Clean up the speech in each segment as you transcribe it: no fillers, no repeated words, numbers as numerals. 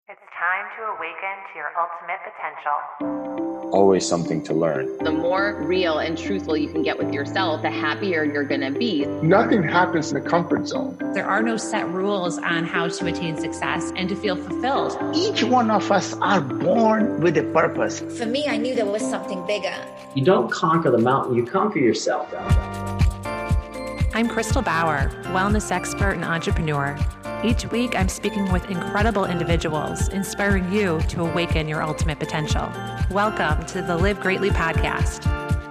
It's time to awaken to your ultimate potential. Always something to learn. The more real and truthful you can get with yourself, the happier you're going to be. Nothing happens in the comfort zone. There are no set rules on how to attain success and to feel fulfilled. Each one of us are born with a purpose. For me, I knew there was something bigger. You don't conquer the mountain, you conquer yourself. I'm Crystal Bauer, wellness expert and entrepreneur. Each week, I'm speaking with incredible individuals, inspiring you to awaken your ultimate potential. Welcome to the Live Greatly podcast.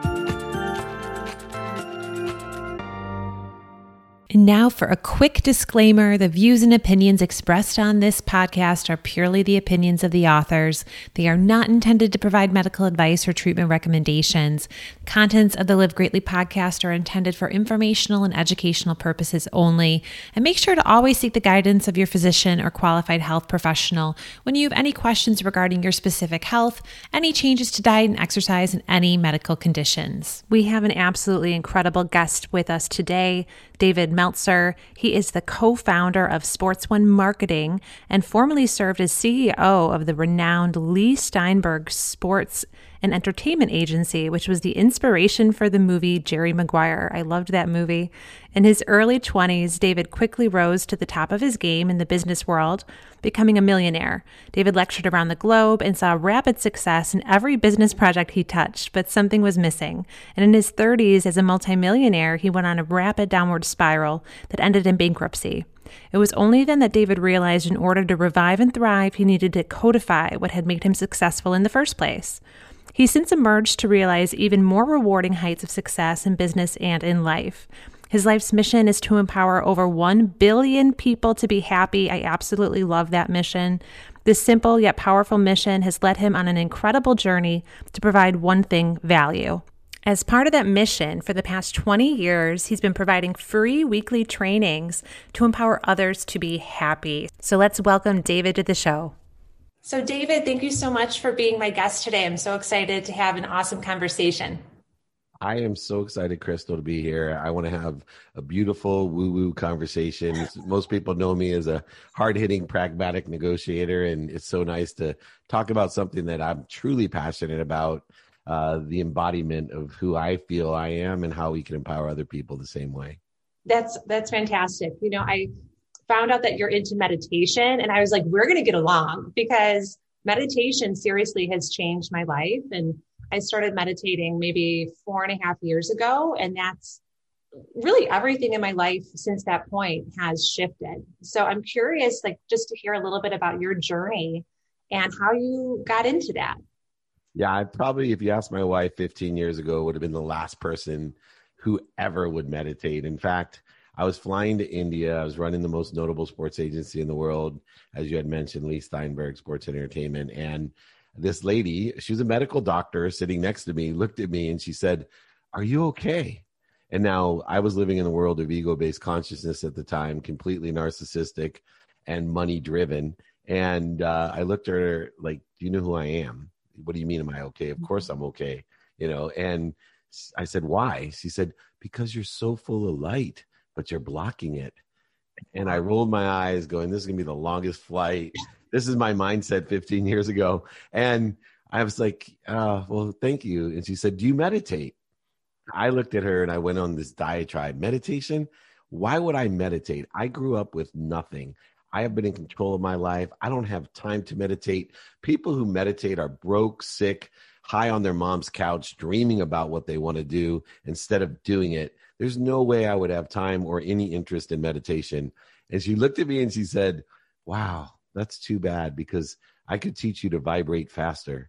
And now for a quick disclaimer, the views and opinions expressed on this podcast are purely the opinions of the authors. They are not intended to provide medical advice or treatment recommendations. Contents of the Live Greatly podcast are intended for informational and educational purposes only. And make sure to always seek the guidance of your physician or qualified health professional when you have any questions regarding your specific health, any changes to diet and exercise, and any medical conditions. We have an absolutely incredible guest with us today, David Meltzer. He is the co-founder of Sports One Marketing and formerly served as CEO of the renowned Leigh Steinberg Sports and Entertainment Agency, which was the inspiration for the movie Jerry Maguire. I loved that movie. In his early 20s, David quickly rose to the top of his game in the business world, becoming a millionaire. David lectured around the globe and saw rapid success in every business project he touched, but something was missing. And in his 30s, as a multimillionaire, he went on a rapid downward spiral that ended in bankruptcy. It was only then that David realized in order to revive and thrive, he needed to codify what had made him successful in the first place. He's since emerged to realize even more rewarding heights of success in business and in life. His life's mission is to empower over 1 billion people to be happy. I absolutely love that mission. This simple yet powerful mission has led him on an incredible journey to provide one thing: value. As part of that mission, for the past 20 years, he's been providing free weekly trainings to empower others to be happy. So let's welcome David to the show. So David, thank you so much for being my guest today. I'm so excited to have an awesome conversation. I am so excited, Crystal, to be here. I want to have a beautiful woo-woo conversation. Most people know me as a hard-hitting, pragmatic negotiator, and it's so nice to talk about something that I'm truly passionate about, the embodiment of who I feel I am and how we can empower other people the same way. That's fantastic. You know, I found out that you're into meditation, and I was like, we're going to get along, because meditation seriously has changed my life. And I started meditating maybe 4.5 years ago. And that's really everything in my life since that point has shifted. So I'm curious, just to hear a little bit about your journey and how you got into that. Yeah, I probably, if you asked my wife 15 years ago, would have been the last person who ever would meditate. In fact, I was flying to India. I was running the most notable sports agency in the world, as you had mentioned, Leigh Steinberg Sports and Entertainment. And this lady, she was a medical doctor sitting next to me, looked at me and she said, "Are you okay?" And now I was living in the world of ego-based consciousness at the time, completely narcissistic and money-driven. And I looked at her like, "Do you know who I am? What do you mean, am I okay? Of course I'm okay." And I said, "Why?" She said, "Because you're so full of light, but you're blocking it." And I rolled my eyes going, this is going to be the longest flight. This is my mindset 15 years ago. And I was like, well, thank you. And she said, "Do you meditate?" I looked at her and I went on this diatribe. Meditation? Why would I meditate? I grew up with nothing. I have been in control of my life. I don't have time to meditate. People who meditate are broke, sick, high on their mom's couch, dreaming about what they want to do instead of doing it. There's no way I would have time or any interest in meditation. And she looked at me and she said, "Wow, that's too bad, because I could teach you to vibrate faster."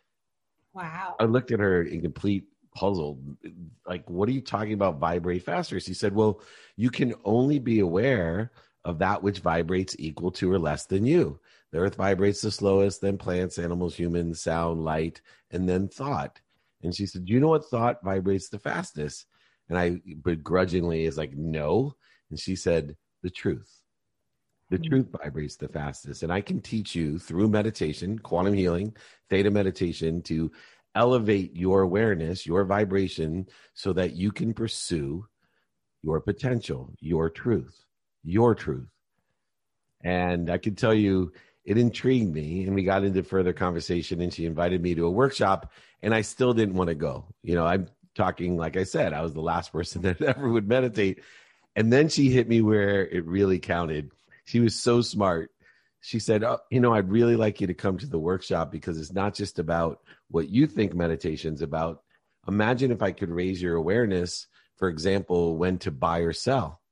Wow. I looked at her in complete puzzle. Like, what are you talking about, vibrate faster? She said, "Well, you can only be aware of that which vibrates equal to or less than you. The earth vibrates the slowest, then plants, animals, humans, sound, light, and then thought." And she said, "Do you know what thought vibrates the fastest?" And I begrudgingly is like, "No." And she said, "The truth. The truth vibrates the fastest." And I can teach you through meditation, quantum healing, theta meditation, to elevate your awareness, your vibration, so that you can pursue your potential, your truth. And I can tell you, it intrigued me, and we got into further conversation, and she invited me to a workshop, and I still didn't want to go. I'm talking, like I said, I was the last person that ever would meditate. And then she hit me where it really counted. She was so smart. She said, I'd really like you to come to the workshop because it's not just about what you think meditation's about. Imagine if I could raise your awareness, for example, when to buy or sell.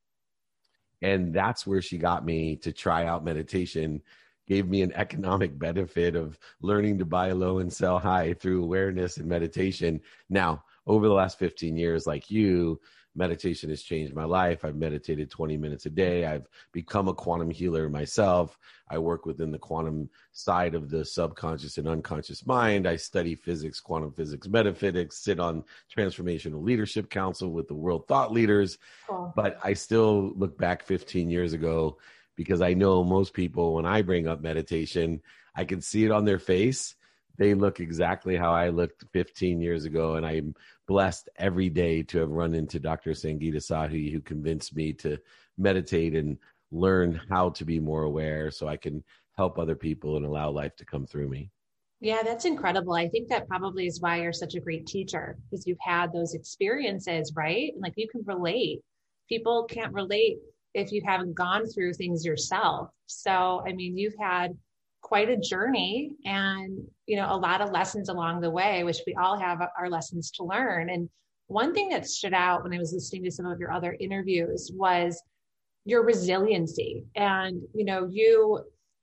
And that's where she got me to try out meditation, gave me an economic benefit of learning to buy low and sell high through awareness and meditation. Now, over the last 15 years, like you, meditation has changed my life. I've meditated 20 minutes a day. I've become a quantum healer myself. I work within the quantum side of the subconscious and unconscious mind. I study physics, quantum physics, metaphysics, sit on Transformational Leadership Council with the world thought leaders. Cool. But I still look back 15 years ago because I know most people, when I bring up meditation, I can see it on their face. They look exactly how I looked 15 years ago. And I'm blessed every day to have run into Dr. Sangeeta Sahi, who convinced me to meditate and learn how to be more aware so I can help other people and allow life to come through me. Yeah, that's incredible. I think that probably is why you're such a great teacher, because you've had those experiences, right? Like you can relate. People can't relate if you haven't gone through things yourself. So, I mean, you've had quite a journey and, a lot of lessons along the way, which we all have our lessons to learn. And one thing that stood out when I was listening to some of your other interviews was your resiliency. And, you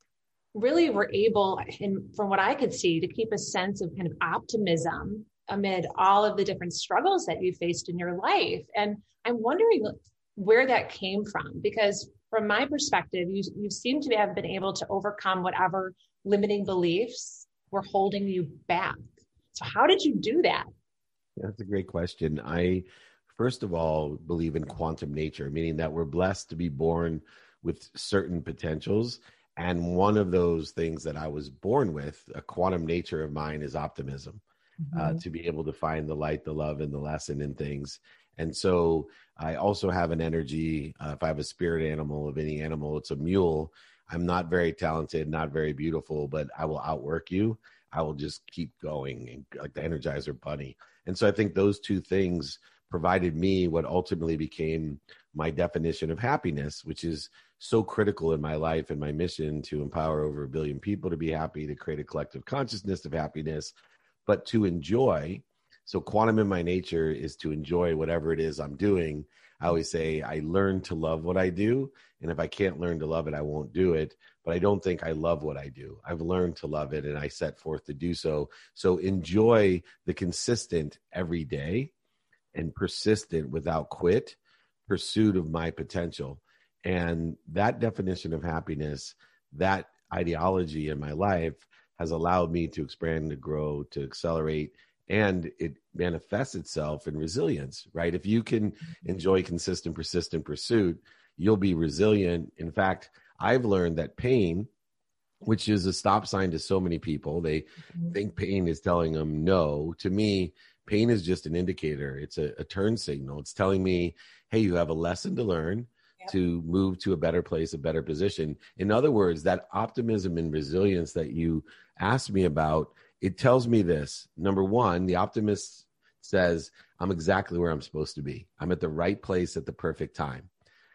really were able, and from what I could see, to keep a sense of kind of optimism amid all of the different struggles that you faced in your life. And I'm wondering where that came from, because from my perspective, you seem to have been able to overcome whatever limiting beliefs were holding you back. So how did you do that? That's a great question. I, first of all, believe in quantum nature, meaning that we're blessed to be born with certain potentials. And one of those things that I was born with, a quantum nature of mine, is optimism, to be able to find the light, the love, and the lesson in things. And so I also have an energy. If I have a spirit animal of any animal, it's a mule. I'm not very talented, not very beautiful, but I will outwork you. I will just keep going, like the Energizer Bunny. And so I think those two things provided me what ultimately became my definition of happiness, which is so critical in my life and my mission to empower over 1 billion people to be happy, to create a collective consciousness of happiness, but to enjoy. So quantum in my nature is to enjoy whatever it is I'm doing. I always say I learn to love what I do. And if I can't learn to love it, I won't do it. But I don't think I love what I do. I've learned to love it and I set forth to do so. So enjoy the consistent every day and persistent without quit pursuit of my potential. And that definition of happiness, that ideology in my life has allowed me to expand, to grow, to accelerate. And it manifests itself in resilience, right? If you can enjoy consistent, persistent pursuit, you'll be resilient. In fact, I've learned that pain, which is a stop sign to so many people, they think pain is telling them no. To me, pain is just an indicator. It's a turn signal. It's telling me, hey, you have a lesson to learn to move to a better place, a better position. In other words, that optimism and resilience that you asked me about, it tells me this. Number one, the optimist says, I'm exactly where I'm supposed to be. I'm at the right place at the perfect time.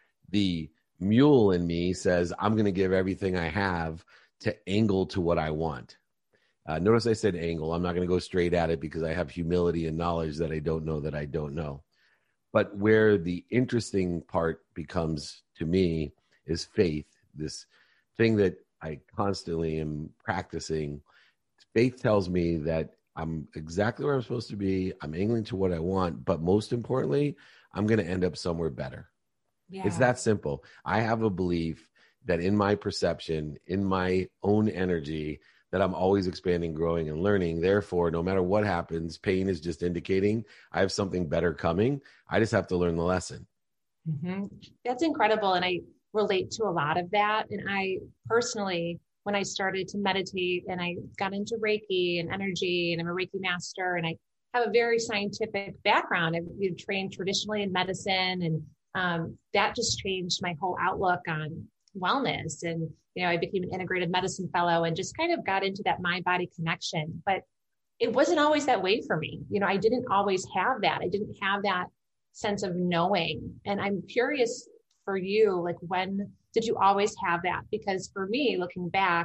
The mule in me says, I'm going to give everything I have to angle to what I want. Notice I said angle. I'm not going to go straight at it because I have humility and knowledge that I don't know that I don't know. But where the interesting part becomes to me is faith, this thing that I constantly am practicing. Faith tells me that I'm exactly where I'm supposed to be. I'm angling to what I want. But most importantly, I'm going to end up somewhere better. Yeah. It's that simple. I have a belief that in my perception, in my own energy, that I'm always expanding, growing, and learning. Therefore, no matter what happens, pain is just indicating I have something better coming. I just have to learn the lesson. Mm-hmm. That's incredible. And I relate to a lot of that. And I personally, when I started to meditate and I got into Reiki and energy, and I'm a Reiki master, and I have a very scientific background. I've trained traditionally in medicine, and that just changed my whole outlook on wellness. And I became an integrative medicine fellow and just kind of got into that mind-body connection. But it wasn't always that way for me. I didn't always have that. I didn't have that sense of knowing. And I'm curious for you, like, when did you always have that? Because for me, looking back,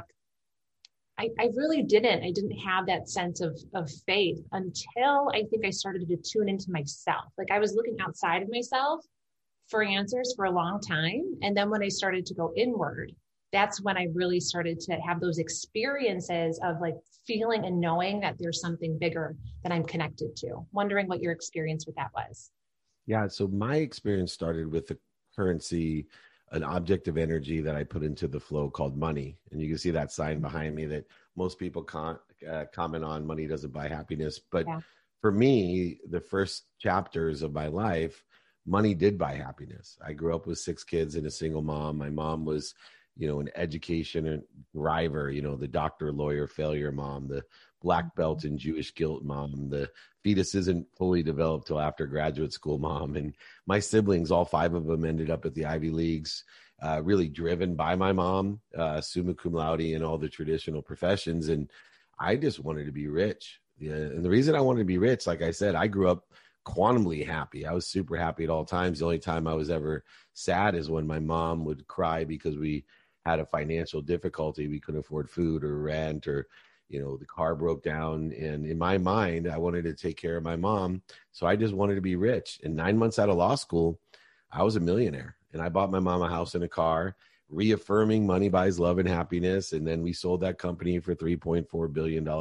I really didn't. I didn't have that sense of faith until I think I started to tune into myself. Like, I was looking outside of myself for answers for a long time. And then when I started to go inward, that's when I really started to have those experiences of like feeling and knowing that there's something bigger that I'm connected to. Wondering what your experience with that was. Yeah. So my experience started with the currency, an object of energy that I put into the flow called money. And you can see that sign behind me that most people comment on: money doesn't buy happiness. But for me, the first chapters of my life, money did buy happiness. I grew up with 6 kids and a single mom. My mom was, an education driver, the doctor, lawyer, failure mom, the black belt and Jewish guilt mom, the fetus isn't fully developed till after graduate school mom. And my siblings, all 5 of them, ended up at the Ivy Leagues, really driven by my mom, summa cum laude in all the traditional professions. And I just wanted to be rich. And the reason I wanted to be rich, like I said, I grew up quantumly happy. I was super happy at all times. The only time I was ever sad is when my mom would cry because we had a financial difficulty. We couldn't afford food or rent, or, the car broke down. And in my mind, I wanted to take care of my mom. So I just wanted to be rich. And 9 months out of law school, I was a millionaire, and I bought my mom a house and a car, reaffirming money buys love and happiness. And then we sold that company for $3.4 billion in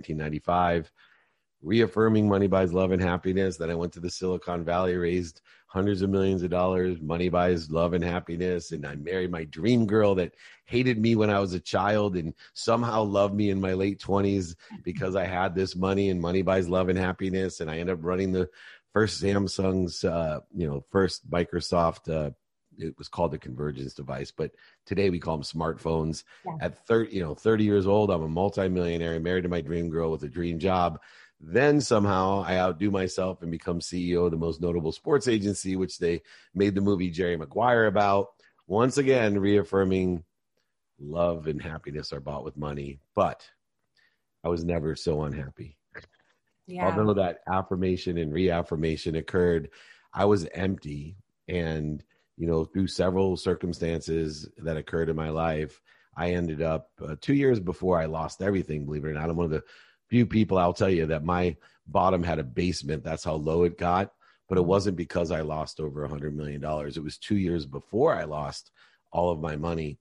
1995. Reaffirming money buys love and happiness. Then I went to the Silicon Valley, raised hundreds of millions of dollars. Money buys love and happiness. And I married my dream girl that hated me when I was a child and somehow loved me in my late 20s because I had this money, and money buys love and happiness. And I ended up running the first Samsung's, first Microsoft, it was called the convergence device, but today we call them smartphones. At 30 years old, I'm a multimillionaire, married to my dream girl with a dream job. Then somehow I outdo myself and become CEO of the most notable sports agency, which they made the movie Jerry Maguire about. Once again, reaffirming love and happiness are bought with money. But I was never so unhappy. Although that affirmation and reaffirmation occurred, I was empty. And, through several circumstances that occurred in my life, I ended up 2 years before I lost everything, believe it or not. I'm one of the few people, I'll tell you, that my bottom had a basement. That's how low it got. But it wasn't because I lost over $100 million. It was 2 years before I lost all of my money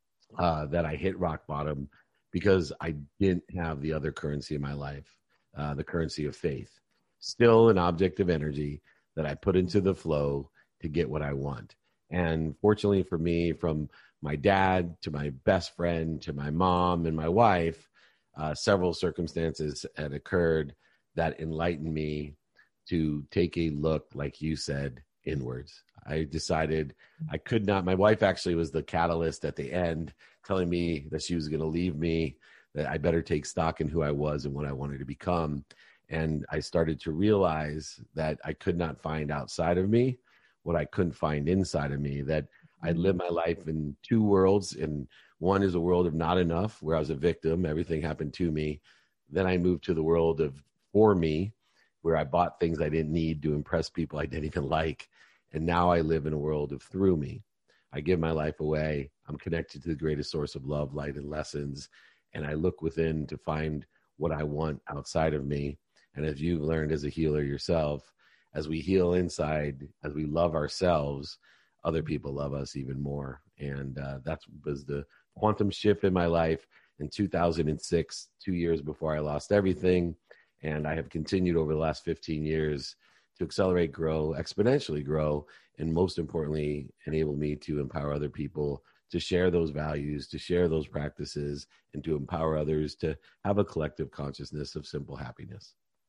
that I hit rock bottom, because I didn't have the other currency in my life, the currency of faith. Still an object of energy that I put into the flow to get what I want. And fortunately for me, from my dad to my best friend to my mom and my wife, several circumstances had occurred that enlightened me to take a look, like you said, inwards. I decided I could not. My wife actually was the catalyst at the end, telling me that she was going to leave me, that I better take stock in who I was and what I wanted to become. And I started to realize that I could not find outside of me what I couldn't find inside of me, that I'd lived my life in 2 worlds, and one is a world of not enough, where I was a victim. Everything happened to me. Then I moved to the world of for me, where I bought things I didn't need to impress people I didn't even like. And now I live in a world of through me. I give my life away. I'm connected to the greatest source of love, light, and lessons. And I look within to find what I want outside of me. And as you've learned as a healer yourself, as we heal inside, as we love ourselves, other people love us even more. And that was the quantum shift in my life in 2006, 2 years before I lost everything. And I have continued over the last 15 years to accelerate, grow, exponentially grow, and most importantly, enable me to empower other people to share those values, to share those practices, and to empower others to have a collective consciousness of simple happiness.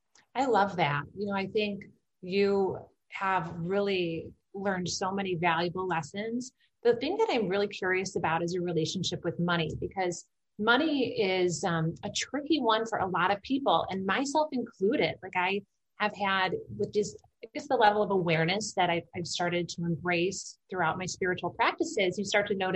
I love that. I think you have really learned so many valuable lessons. The thing that I'm really curious about is your relationship with money, because money is a tricky one for a lot of people, and myself included. Like, I have had, with just, I guess, the level of awareness that I've started to embrace throughout my spiritual practices, you start to notice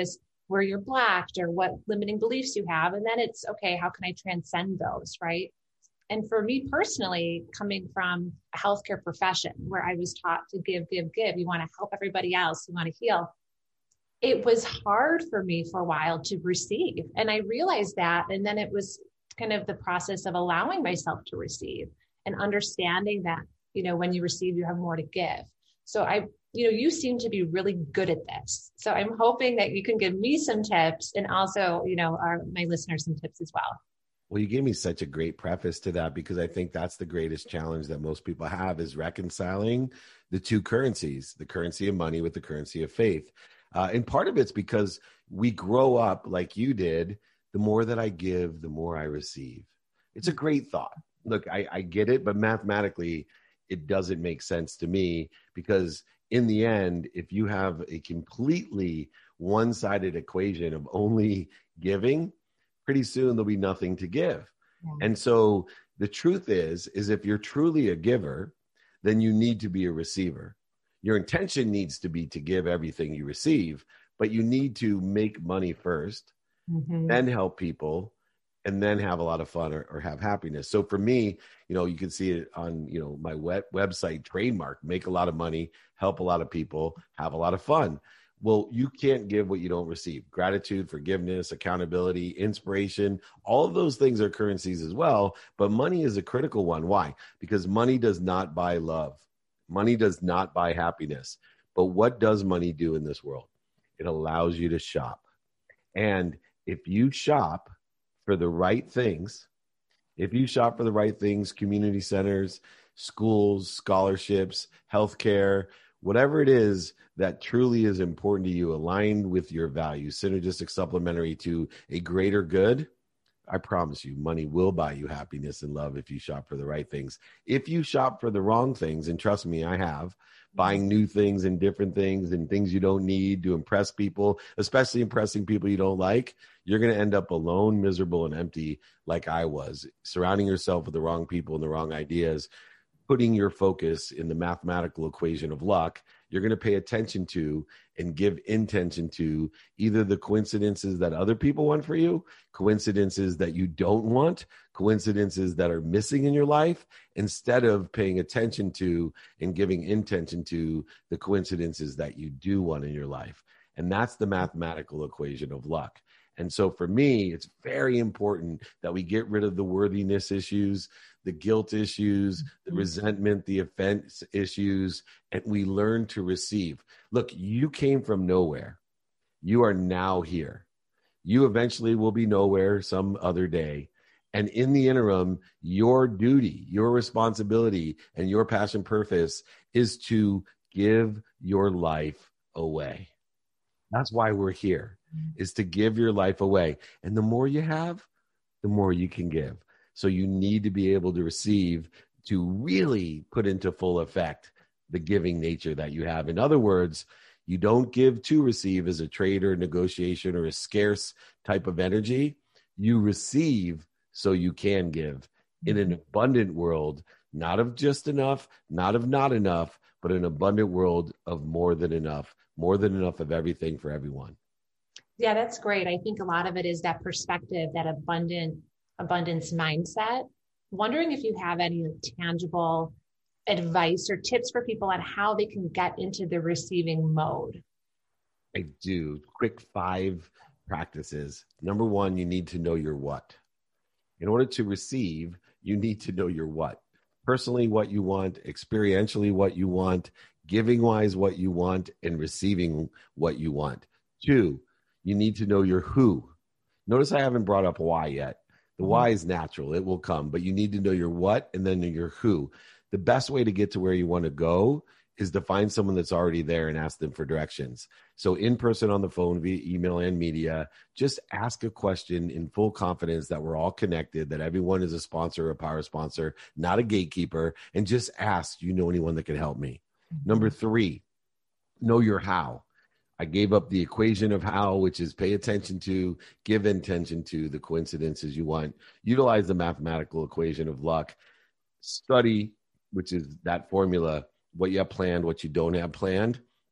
where you're blocked or what limiting beliefs you have. And then it's, okay, how can I transcend those, right? And for me personally, coming from a healthcare profession where I was taught to give. You want to help everybody else, you want to heal. It was hard for me for a while to receive. And I realized that. And then it was kind of the process of allowing myself to receive and understanding that, when you receive, you have more to give. So you seem to be really good at this. So I'm hoping that you can give me some tips and also, my listeners some tips as well. Well, you gave me such a great preface to that, because I think that's the greatest challenge that most people have, is reconciling the two currencies, the currency of money with the currency of faith. And part of it's because we grow up like you did. The more that I give, the more I receive. It's a great thought. Look, I get it, but mathematically, it doesn't make sense to me, because in the end, if you have a completely one-sided equation of only giving, pretty soon there'll be nothing to give. Yeah. And so the truth is if you're truly a giver, then you need to be a receiver. Your intention needs to be to give everything you receive, but you need to make money first, then help people, and then have a lot of fun or have happiness. So for me, you can see it on, my website trademark, make a lot of money, help a lot of people, have a lot of fun. Well, you can't give what you don't receive. Gratitude, forgiveness, accountability, inspiration, all of those things are currencies as well. But money is a critical one. Why? Because money does not buy love. Money does not buy happiness. But what does money do in this world? It allows you to shop. And if you shop for the right things, community centers, schools, scholarships, healthcare, whatever it is that truly is important to you, aligned with your values, synergistic, supplementary to a greater good, I promise you, money will buy you happiness and love if you shop for the right things. If you shop for the wrong things, and trust me, I have, buying new things and different things and things you don't need to impress people, especially impressing people you don't like, you're going to end up alone, miserable, and empty like I was. Surrounding yourself with the wrong people and the wrong ideas, putting your focus in the mathematical equation of luck, you're going to pay attention to and give intention to either the coincidences that other people want for you, coincidences that you don't want, coincidences that are missing in your life, instead of paying attention to and giving intention to the coincidences that you do want in your life. And that's the mathematical equation of luck. And so for me, it's very important that we get rid of the worthiness issues, the guilt issues, the resentment, the offense issues, and we learn to receive. Look, you came from nowhere. You are now here. You eventually will be nowhere some other day. And in the interim, your duty, your responsibility, and your passion purpose is to give your life away. That's why we're here, is to give your life away. And the more you have, the more you can give. So you need to be able to receive to really put into full effect the giving nature that you have. In other words, you don't give to receive as a trade or negotiation or a scarce type of energy. You receive so you can give in an abundant world, not of just enough, not of not enough, but an abundant world of more than enough of everything for everyone. Yeah, that's great. I think a lot of it is that perspective, that abundance mindset. Wondering if you have any tangible advice or tips for people on how they can get into the receiving mode. I do. Quick 5 practices. Number 1, you need to know your what. In order to receive, you need to know your what. Personally, what you want, experientially, what you want, giving-wise, what you want, and receiving what you want. 2, you need to know your who. Notice I haven't brought up why yet. The why is natural. It will come. But you need to know your what and then your who. The best way to get to where you want to go is to find someone that's already there and ask them for directions. So in person, on the phone, via email and media, just ask a question in full confidence that we're all connected, that everyone is a sponsor or a power sponsor, not a gatekeeper, and just ask, do you know anyone that can help me? Number 3, know your how. I gave up the equation of how, which is pay attention to, give intention to the coincidences you want. Utilize the mathematical equation of luck. Study, which is that formula, what you have planned, what you don't have planned.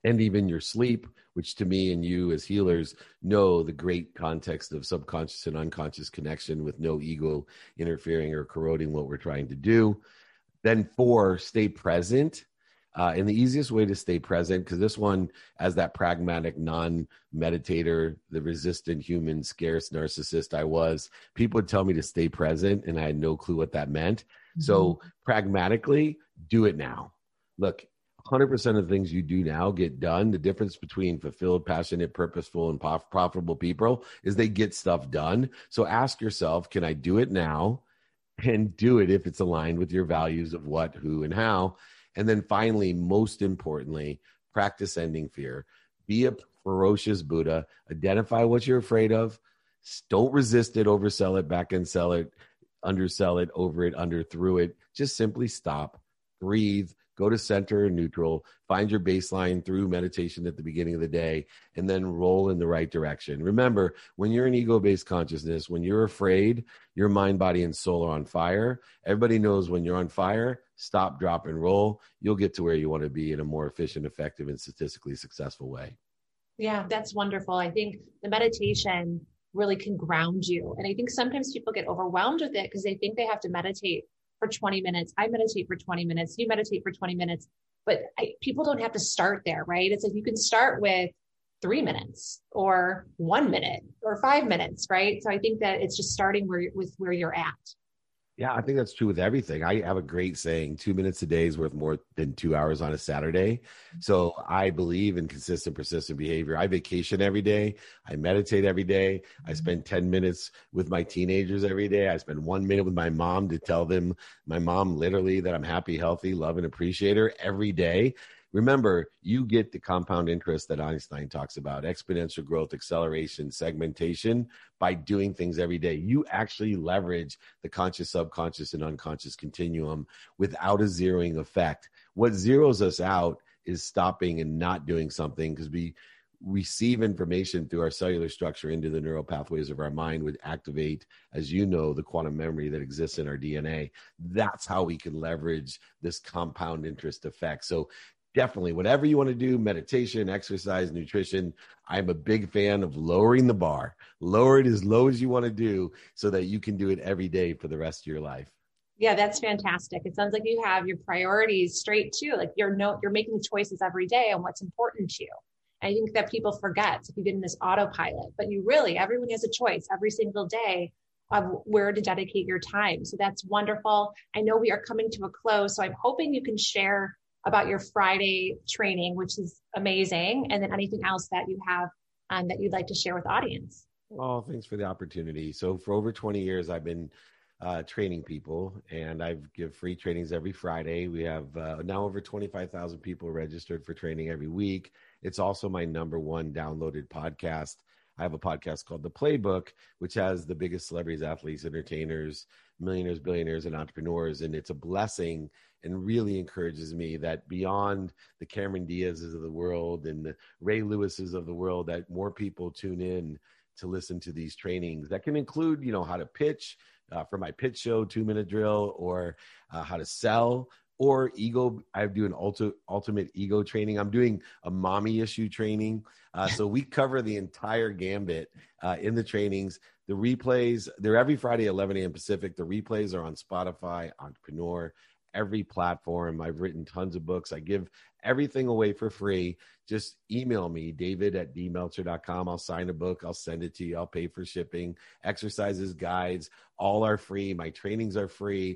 and even your sleep, which to me and you as healers know the great context of subconscious and unconscious connection with no ego interfering or corroding what we're trying to do. Then 4, stay present. And the easiest way to stay present, because this one, as that pragmatic non-meditator, the resistant human, scarce narcissist I was, people would tell me to stay present, and I had no clue what that meant. Mm-hmm. So pragmatically, do it now. Look, 100% of the things you do now get done. The difference between fulfilled, passionate, purposeful, and profitable people is they get stuff done. So ask yourself, can I do it now? And do it if it's aligned with your values of what, who, and how. And then finally, most importantly, practice ending fear. Be a ferocious Buddha. Identify what you're afraid of. Don't resist it, oversell it, back end sell it, undersell it, over it, under, through it. Just simply stop, breathe, go to center or neutral, find your baseline through meditation at the beginning of the day, and then roll in the right direction. Remember, when you're in ego-based consciousness, when you're afraid, your mind, body, and soul are on fire. Everybody knows when you're on fire, stop, drop, and roll. You'll get to where you want to be in a more efficient, effective, and statistically successful way. Yeah, that's wonderful. I think the meditation really can ground you. And I think sometimes people get overwhelmed with it because they think they have to meditate for 20 minutes. I meditate for 20 minutes. You meditate for 20 minutes. But people don't have to start there, right? It's like you can start with 3 minutes or 1 minute or 5 minutes, right? So I think that it's just starting with where you're at. Yeah, I think that's true with everything. I have a great saying, 2 minutes a day is worth more than 2 hours on a Saturday. So I believe in consistent, persistent behavior. I vacation every day. I meditate every day. I spend 10 minutes with my teenagers every day. I spend 1 minute with my mom to tell them, my mom literally, that I'm happy, healthy, love, and appreciate her every day. Remember, you get the compound interest that Einstein talks about, exponential growth, acceleration, segmentation, by doing things every day. You actually leverage the conscious, subconscious, and unconscious continuum without a zeroing effect. What zeroes us out is stopping and not doing something, because we receive information through our cellular structure into the neural pathways of our mind, would activate, as you know, the quantum memory that exists in our DNA. That's how we can leverage this compound interest effect. So definitely, whatever you want to do, meditation, exercise, nutrition, I'm a big fan of lowering the bar. Lower it as low as you want to do so that you can do it every day for the rest of your life. Yeah, that's fantastic. It sounds like you have your priorities straight too. Like you're making choices every day on what's important to you. And I think that people forget if you get in this autopilot, but everyone has a choice every single day of where to dedicate your time. So that's wonderful. I know we are coming to a close, so I'm hoping you can share about your Friday training, which is amazing. And then anything else that you have that you'd like to share with the audience. Oh, thanks for the opportunity. So for over 20 years, I've been training people, and I give free trainings every Friday. We have now over 25,000 people registered for training every week. It's also my #1 downloaded podcast. I have a podcast called The Playbook, which has the biggest celebrities, athletes, entertainers, millionaires, billionaires, and entrepreneurs. And it's a blessing and really encourages me that beyond the Cameron Diaz's of the world and the Ray Lewis's of the world, that more people tune in to listen to these trainings that can include, how to pitch for my pitch show, 2-minute drill, or how to sell, or ego. I do an ultimate ego training. I'm doing a mommy issue training. So we cover the entire gambit in the trainings. The replays, they're every Friday, 11 a.m. Pacific. The replays are on Spotify, Entrepreneur, every platform. I've written tons of books. I give everything away for free. Just email me, david@dmeltzer.com. I'll sign a book. I'll send it to you. I'll pay for shipping. Exercises, guides, all are free. My trainings are free.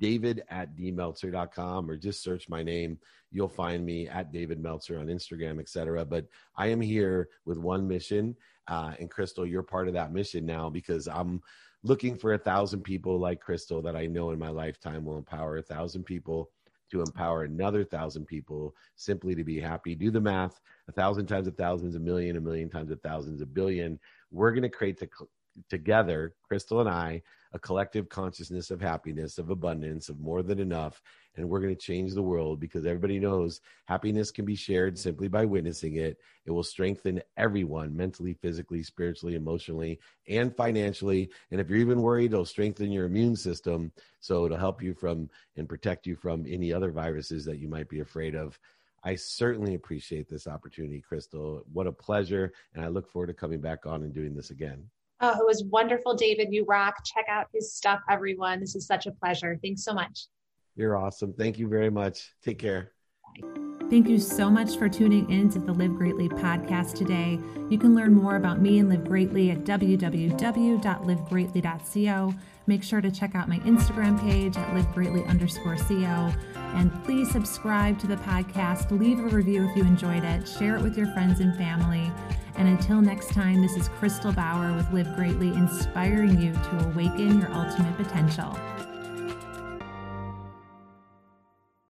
david@dmeltzer.com, or just search my name. You'll find me at David Meltzer on Instagram, etc. But I am here with one mission. And Crystal, you're part of that mission now, because I'm looking for 1,000 people like Crystal that I know in my lifetime will empower 1,000 people to empower another 1,000 people simply to be happy. Do the math. 1,000 times 1,000 is a million. 1,000,000 times 1,000 is a billion. We're going to create together, Crystal and I, a collective consciousness of happiness, of abundance, of more than enough. And we're going to change the world, because everybody knows happiness can be shared simply by witnessing it. It will strengthen everyone mentally, physically, spiritually, emotionally, and financially. And if you're even worried, it'll strengthen your immune system. So it'll help you from and protect you from any other viruses that you might be afraid of. I certainly appreciate this opportunity, Crystal. What a pleasure. And I look forward to coming back on and doing this again. Oh, it was wonderful, David. You rock. Check out his stuff, everyone. This is such a pleasure. Thanks so much. You're awesome. Thank you very much. Take care. Thank you so much for tuning in to the Live Greatly podcast today. You can learn more about me and Live Greatly at www.livegreatly.co. Make sure to check out my Instagram page at livegreatly_co. And please subscribe to the podcast. Leave a review if you enjoyed it. Share it with your friends and family. And until next time, this is Crystal Bauer with Live Greatly, inspiring you to awaken your ultimate potential.